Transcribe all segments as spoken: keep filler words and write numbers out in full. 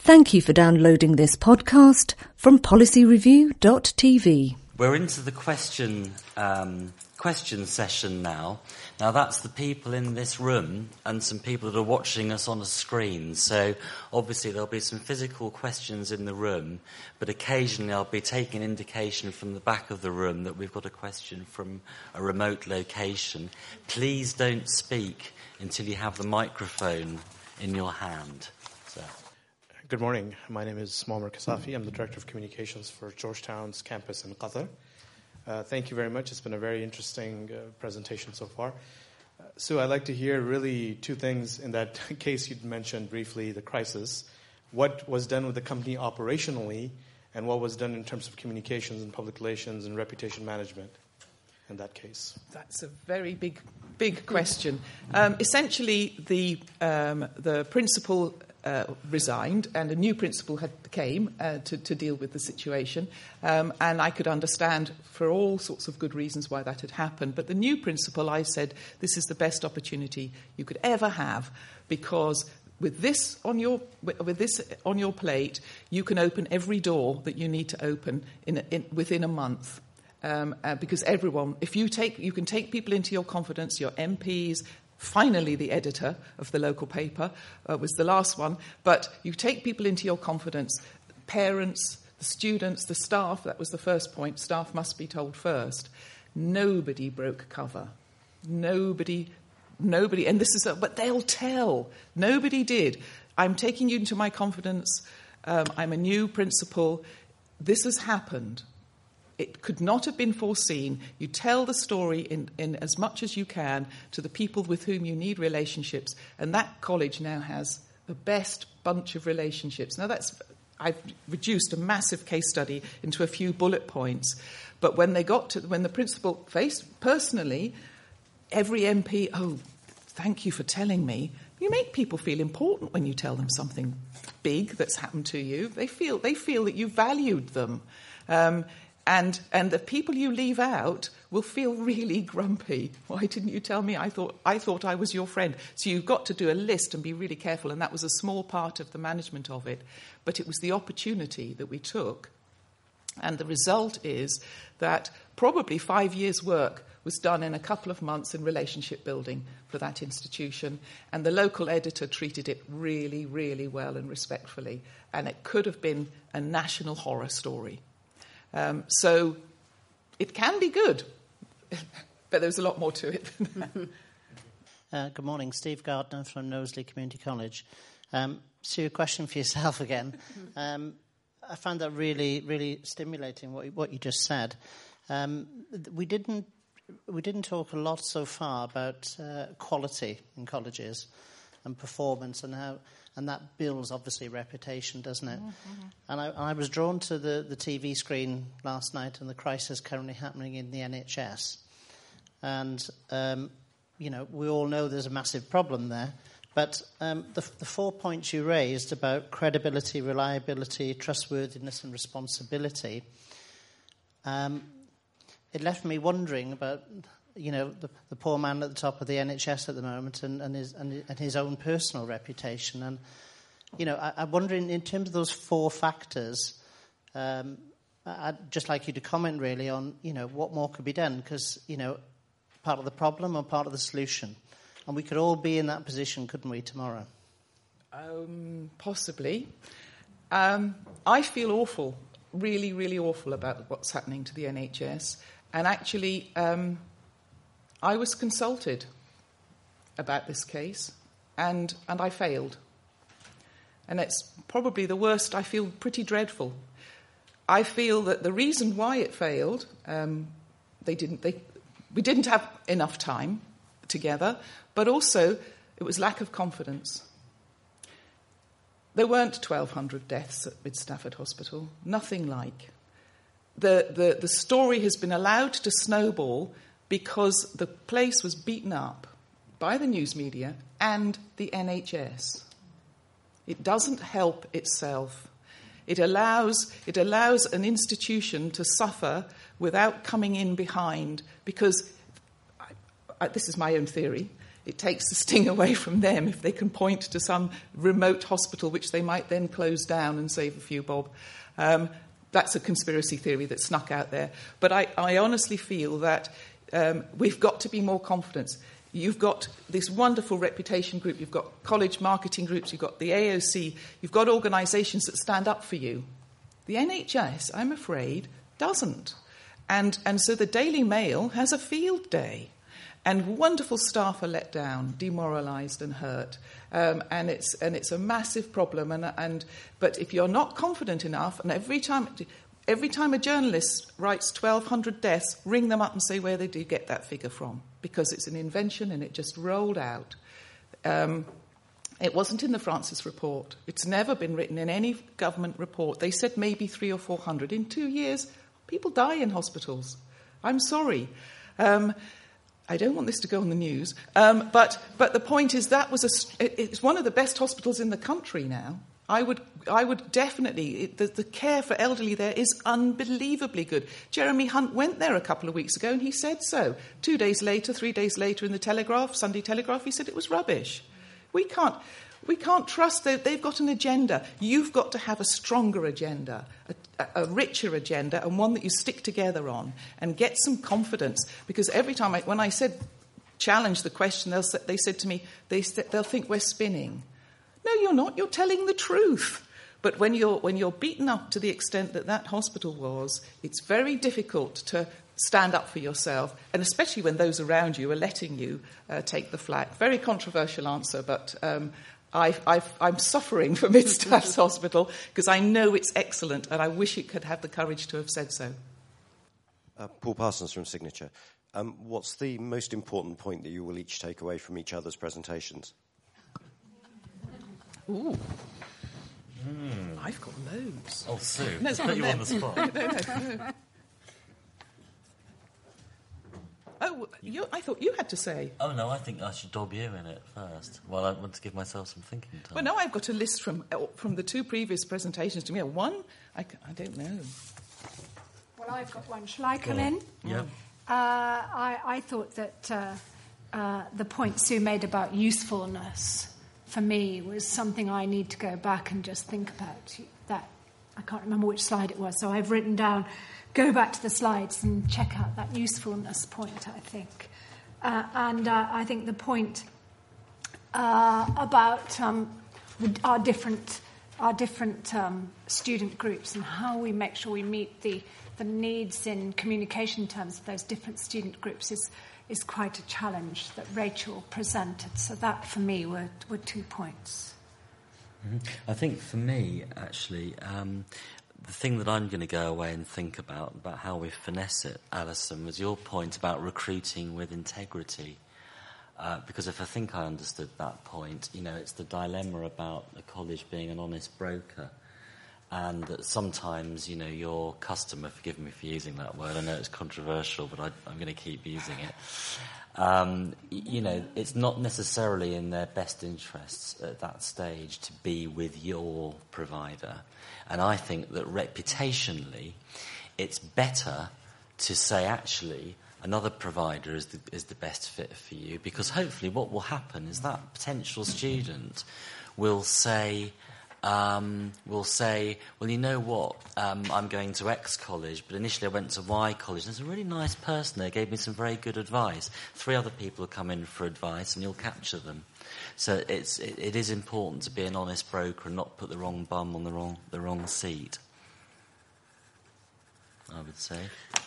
Thank you for downloading this podcast from policy review dot t v. We're into the question um, question session now. Now, that's the people in this room and some people that are watching us on a screen. So, obviously, there'll be some physical questions in the room, but occasionally I'll be taking indication from the back of the room that we've got a question from a remote location. Please don't speak until you have the microphone in your hand. So. Good morning. My name is Muammar Kasafi. I'm the Director of Communications for Georgetown's campus in Qatar. Uh, thank you very much. It's been a very interesting uh, presentation so far. Uh, Sue, I'd like to hear really two things in that case you'd mentioned briefly, the crisis. What was done with the company operationally, and what was done in terms of communications and public relations and reputation management in that case? That's a very big, big question. Um, essentially, the um, the principal Uh, resigned, and a new principal had came uh, to, to deal with the situation. Um, and I could understand for all sorts of good reasons why that had happened. But the new principal, I said, this is the best opportunity you could ever have, because with this on your with this on your plate, you can open every door that you need to open in, in within a month. Um, uh, because everyone, if you take, you can take people into your confidence, your M Ps. Finally, the editor of the local paper uh, was the last one. But you take people into your confidence, parents, the students, the staff. That was the first point. Staff must be told first. Nobody broke cover. Nobody, nobody. And this is, a, but they'll tell. Nobody did. I'm taking you into my confidence. Um, I'm a new principal. This has happened. It could not have been foreseen. You tell the story in, in as much as you can to the people with whom you need relationships. And that college now has the best bunch of relationships. Now, that's I've reduced a massive case study into a few bullet points. But when they got to, when the principal faced, personally, every M P, oh, thank you for telling me. You make people feel important when you tell them something big that's happened to you. They feel, they feel that you valued them. Um, And and the people you leave out will feel really grumpy. Why didn't you tell me? I thought I thought I was your friend. So you've got to do a list and be really careful. And that was a small part of the management of it. But it was the opportunity that we took. And the result is that probably five years' work was done in a couple of months in relationship building for that institution. And the local editor treated it really, really well and respectfully. And it could have been a national horror story. Um, so it can be good, but there's a lot more to it. uh, good morning, Steve Gardner from Knowsley Community College. Um, so a question for yourself again. Um, I found that really, really stimulating what what you just said. Um, we didn't we didn't talk a lot so far about uh, quality in colleges and performance and how. And that builds, obviously, reputation, doesn't it? Mm-hmm. And I, I was drawn to the, the T V screen last night and the crisis currently happening in the N H S. And, um, you know, we all know there's a massive problem there. But um, the, the four points you raised about credibility, reliability, trustworthiness and responsibility, um, it left me wondering about... you know, the, the poor man at the top of the N H S at the moment and, and, his, and, and his own personal reputation. And, you know, I, I'm wondering, in terms of those four factors, um, I'd just like you to comment, really, on, you know, what more could be done. Because, you know, part of the problem or part of the solution. And we could all be in that position, couldn't we, tomorrow? Um, possibly. Um, I feel awful, really, really awful about what's happening to the N H S. And actually... Um, I was consulted about this case, and, and I failed. And it's probably the worst. I feel pretty dreadful. I feel that the reason why it failed, um, they didn't. They, we didn't have enough time together, but also it was lack of confidence. There weren't twelve hundred deaths at Mid Stafford Hospital. Nothing like. The, the, the story has been allowed to snowball because the place was beaten up by the news media and the N H S. It doesn't help itself. It allows, it allows an institution to suffer without coming in behind, because, I, I, this is my own theory, it takes the sting away from them if they can point to some remote hospital which they might then close down and save a few bob. Um, that's a conspiracy theory that snuck out there. But I, I honestly feel that um, we've got to be more confident. You've got this wonderful reputation group, you've got college marketing groups, you've got the A O C, you've got organisations that stand up for you. The N H S, I'm afraid, doesn't. And, and so the Daily Mail has a field day. And wonderful staff are let down, demoralised and hurt. Um, and it's and it's a massive problem. And, and But if you're not confident enough, and every time every time a journalist writes twelve hundred deaths, ring them up and say where they do get that figure from. Because it's an invention and it just rolled out. Um, it wasn't in the Francis report. It's never been written in any government report. They said maybe three or four hundred. In two years, people die in hospitals. I'm sorry. Um, I don't want this to go on the news, um, but but the point is that was a, it's one of the best hospitals in the country now. I would I would definitely it, the, the care for elderly there is unbelievably good. Jeremy Hunt went there a couple of weeks ago and he said so. Two days later, three days later, in the Telegraph, Sunday Telegraph, he said it was rubbish. We can't we can't trust that they've got an agenda. You've got to have a stronger agenda, a, a richer agenda, and one that you stick together on and get some confidence. Because every time I, when I said challenge the question, they'll, they said to me, they, they'll think we're spinning. No, you're not. You're telling the truth. But when you're when you're beaten up to the extent that that hospital was, it's very difficult to stand up for yourself, and especially when those around you are letting you uh, take the flak. Very controversial answer, but um, I've, I've, I'm suffering for Mid-Staffs Hospital because I know it's excellent, and I wish it could have the courage to have said so. Uh, Paul Parsons from Signature. Um, what's the most important point that you will each take away from each other's presentations? Ooh. Mm. I've got loads. Oh, Sue. No, it's put you them. on the spot. no, no, no. Oh, you, I thought you had to say. Oh, no, I think I should dob you in it first. Well, I want to give myself some thinking time. Well, no, I've got a list from from the two previous presentations to me. One, I, I don't know. Well, I've got one. Shall I come in? Yeah. Uh, I, I thought that uh, uh, the point Sue made about usefulness, for me, was something I need to go back and just think about. That I can't remember which slide it was, so I've written down, go back to the slides and check out that usefulness point, I think. Uh, and uh, I think the point uh, about um, our different, our different um, student groups and how we make sure we meet the, the needs in communication terms of those different student groups is is quite a challenge that Rachel presented. So that, for me, were, were two points. Mm-hmm. I think for me, actually, um, the thing that I'm going to go away and think about, about how we finesse it, Alison, was your point about recruiting with integrity. Uh, because if I think I understood that point, you know, it's the dilemma about the college being an honest broker. And that sometimes, you know, your customer, forgive me for using that word, I know it's controversial, but I, I'm going to keep using it. Um, you know, it's not necessarily in their best interests at that stage to be with your provider. And I think that reputationally, it's better to say, actually, another provider is the, is the best fit for you, because hopefully what will happen is that potential student will say... Um, will say, well, you know what, um, I'm going to X college, but initially I went to Y college. There's a really nice person there, gave me some very good advice. Three other people will come in for advice and you'll capture them. So it's, it, it is important to be an honest broker and not put the wrong bum on the wrong, the wrong seat, I would say.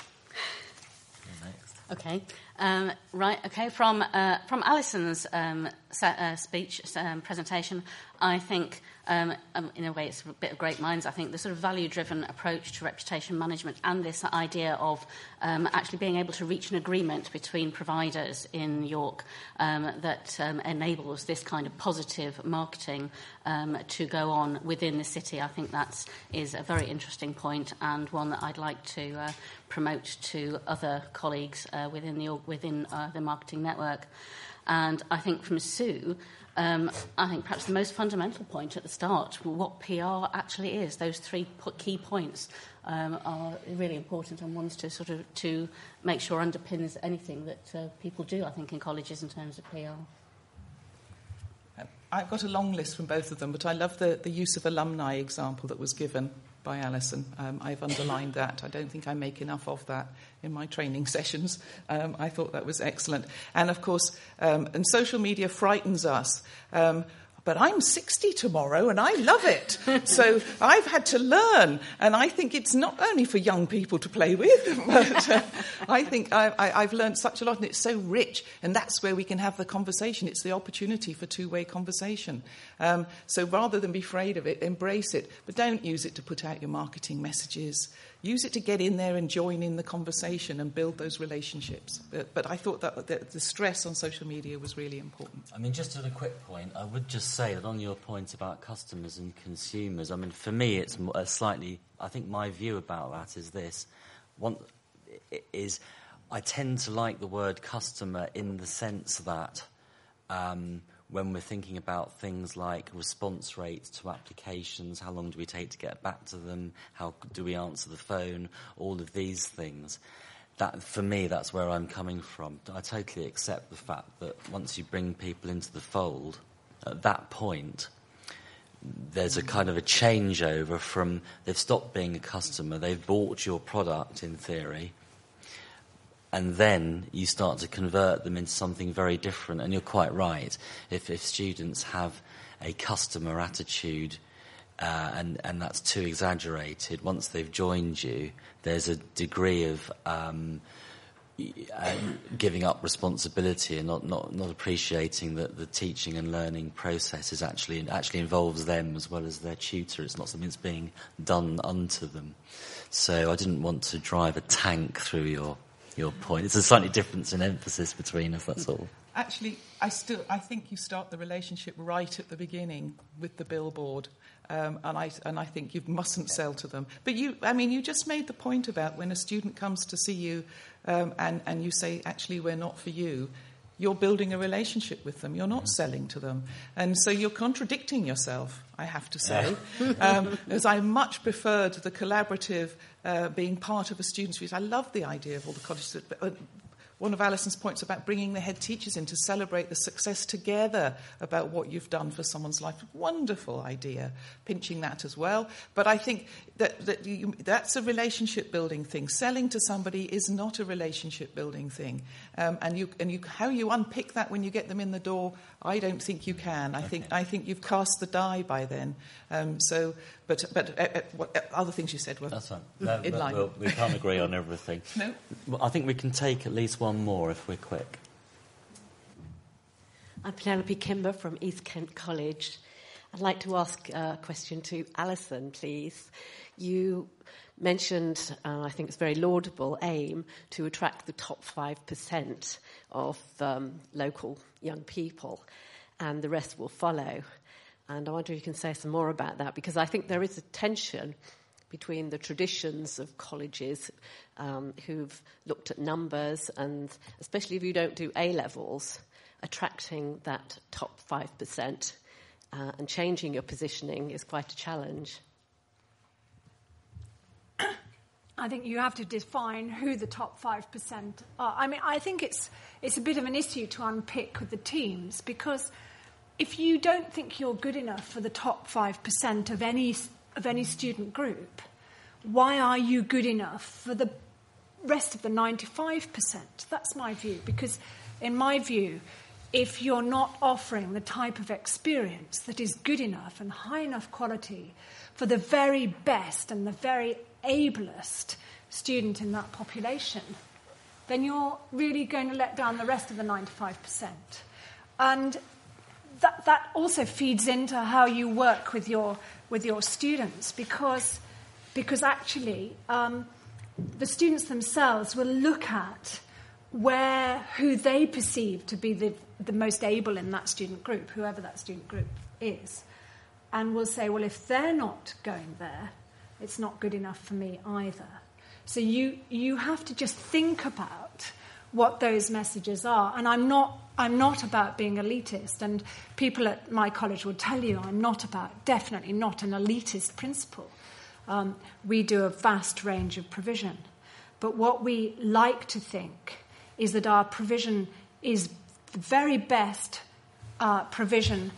Next. Okay. Um, right. Okay. From uh, from Alison's um, sa- uh, speech um, presentation, I think um, um, in a way it's a bit of great minds. I think the sort of value-driven approach to reputation management and this idea of um, actually being able to reach an agreement between providers in York um, that um, enables this kind of positive marketing um, to go on within the city. I think that is a very interesting point and one that I'd like to uh, promote to other colleagues uh, within the within uh, the marketing network. And I think from Sue, um, I think perhaps the most fundamental point at the start, what P R actually is, those three key points um, are really important and ones to sort of to make sure underpins anything that uh, people do, I think, in colleges in terms of P R. I've got a long list from both of them, but I love the, the use of alumni example that was given by Alison. Um, I've underlined that. I don't think I make enough of that in my training sessions. Um, I thought that was excellent. And, of course, um, and social media frightens us. Um, But I'm sixty tomorrow and I love it. So I've had to learn. And I think it's not only for young people to play with, but uh, I think I, I, I've learned such a lot and it's so rich. And that's where we can have the conversation. It's the opportunity for two-way conversation. Um, so rather than be afraid of it, embrace it. But don't use it to put out your marketing messages. Use it to get in there and join in the conversation and build those relationships. But, but I thought that the, the stress on social media was really important. I mean, just at a quick point, I would just say that on your point about customers and consumers, I mean, for me, it's a slightly, I think my view about that is this. One is I tend to like the word customer in the sense that um, when we're thinking about things like response rates to applications, how long do we take to get back to them, how do we answer the phone, all of these things, that for me, that's where I'm coming from. I totally accept the fact that once you bring people into the fold, at that point, there's a kind of a changeover from they've stopped being a customer, they've bought your product in theory, and then you start to convert them into something very different. And you're quite right. If, if students have a customer attitude uh, and, and that's too exaggerated, once they've joined you, there's a degree of um, uh, giving up responsibility and not, not, not appreciating that the teaching and learning process is actually, actually involves them as well as their tutor. It's not something that's being done unto them. So I didn't want to drive a tank through your... your point. It's a slightly difference in emphasis between us, that's all. Actually, I still I think you start the relationship right at the beginning with the billboard, um, and I and I think you mustn't sell to them. But you, I mean, you just made the point about when a student comes to see you, um, and and you say, actually, we're not for you. You're building a relationship with them. You're not selling to them. And so you're contradicting yourself, I have to say, um, as I much preferred the collaborative uh, being part of a student's views. I love the idea of all the colleges. Uh, one of Alison's points about bringing the head teachers in to celebrate the success together about what you've done for someone's life. Wonderful idea, pinching that as well. But I think that, that you, that's a relationship-building thing. Selling to somebody is not a relationship-building thing. Um, and you, and you, how you unpick that when you get them in the door, I don't think you can. I okay. think I think you've cast the die by then. Um, so, but but uh, uh, what, uh, other things you said were That's fine. No, in line. We'll, we can't agree on everything. No, I think we can take at least one more if we're quick. I'm Penelope Kimber from East Kent College. I'd like to ask a question to Alison, please. You mentioned, uh, I think it's a very laudable aim, to attract the top five percent of um, local young people, and the rest will follow. And I wonder if you can say some more about that, because I think there is a tension between the traditions of colleges um, who've looked at numbers, and especially if you don't do A-levels, attracting that top five percent uh, and changing your positioning is quite a challenge. I think you have to define who the top five percent are. I mean, I think it's it's a bit of an issue to unpick with the teams, because if you don't think you're good enough for the top five percent of any of any student group, why are you good enough for the rest of the ninety-five percent? That's my view, because in my view, if you're not offering the type of experience that is good enough and high enough quality for the very best and the very ablest student in that population, then you're really going to let down the rest of the ninety-five percent. And that that also feeds into how you work with your with your students, because because actually um, the students themselves will look at where who they perceive to be the the most able in that student group, whoever that student group is, and will say, well, if they're not going there, it's not good enough for me either. So you you have to just think about what those messages are. And I'm not I'm not about being elitist, and people at my college will tell you I'm not about, definitely not an elitist principle. Um, we do a vast range of provision. But what we like to think is that our provision is the very best uh, provision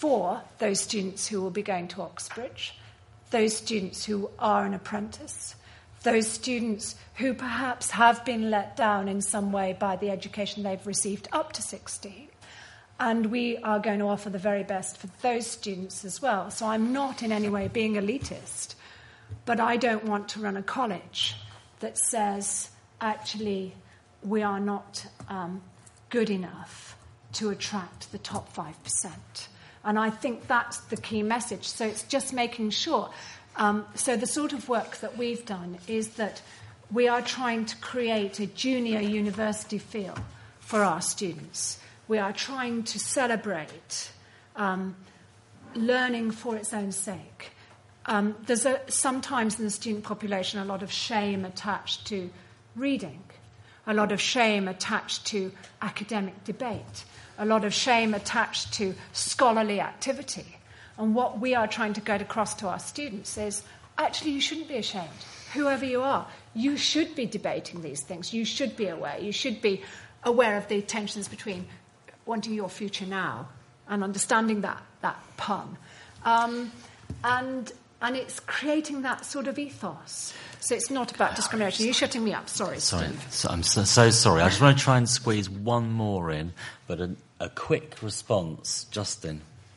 for those students who will be going to Oxbridge, those students who are an apprentice, those students who perhaps have been let down in some way by the education they've received up to sixteen. And we are going to offer the very best for those students as well. So I'm not in any way being elitist, but I don't want to run a college that says, actually, we are not um, good enough to attract the top five percent. And I think that's the key message. So it's just making sure. Um, so the sort of work that we've done is that we are trying to create a junior university feel for our students. We are trying to celebrate um, learning for its own sake. Um, there's a, sometimes in the student population a lot of shame attached to reading, a lot of shame attached to academic debate, a lot of shame attached to scholarly activity. And what we are trying to get across to our students is, actually, you shouldn't be ashamed. Whoever you are, you should be debating these things. You should be aware. You should be aware of the tensions between wanting your future now and understanding that, that pun. Um, and and it's creating that sort of ethos. So it's not about discrimination. You're shutting me up. Sorry, Sorry, Steve. so, I'm so, so sorry. I just want to try and squeeze one more in, but a, a quick response. Justin.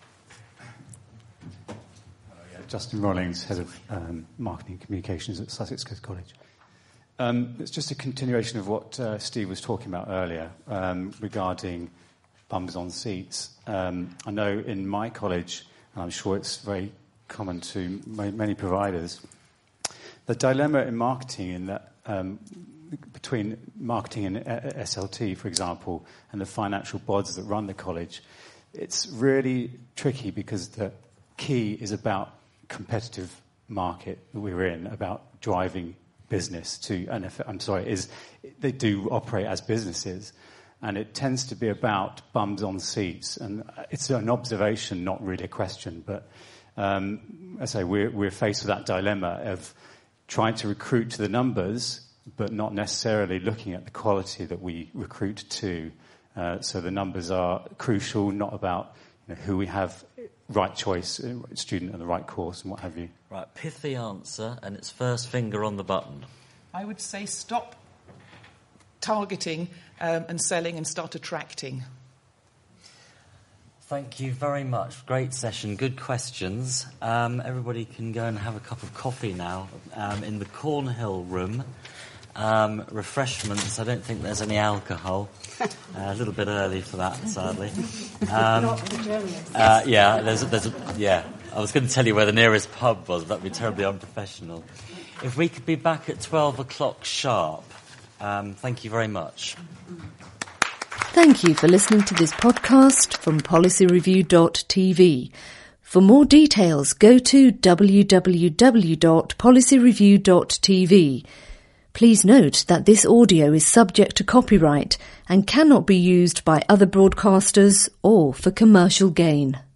Justin Rollings, Head of um, Marketing and Communications at Sussex Coast College. Um, it's just a continuation of what uh, Steve was talking about earlier um, regarding bums on seats. Um, I know in my college, and I'm sure it's very common to many providers, the dilemma in marketing in that um, between marketing and S L T, for example, and the financial bods that run the college, it's really tricky because the key is about competitive market that we're in, about driving business to, and if, I'm sorry, is they do operate as businesses, and it tends to be about bums on seats, and it's an observation, not really a question, but um, I say we're, we're faced with that dilemma of trying to recruit to the numbers, but not necessarily looking at the quality that we recruit to. Uh, so the numbers are crucial, not about you know, who we have right choice, student and the right course and what have you. Right, pithy answer, and it's first finger on the button. I would say stop targeting um, and selling and start attracting. Thank you very much. Great session, good questions. Um, everybody can go and have a cup of coffee now um, in the Cornhill room. Um, refreshments, I don't think there's any alcohol. Uh, a little bit early for that, sadly. Um, Not for journalists. Uh, yeah, there's a, there's a, yeah. I was going to tell you where the nearest pub was, but that would be terribly unprofessional. If we could be back at twelve o'clock sharp, um, thank you very much. Thank you for listening to this podcast from policy review dot t v. For more details, go to w w w dot policy review dot t v. Please note that this audio is subject to copyright and cannot be used by other broadcasters or for commercial gain.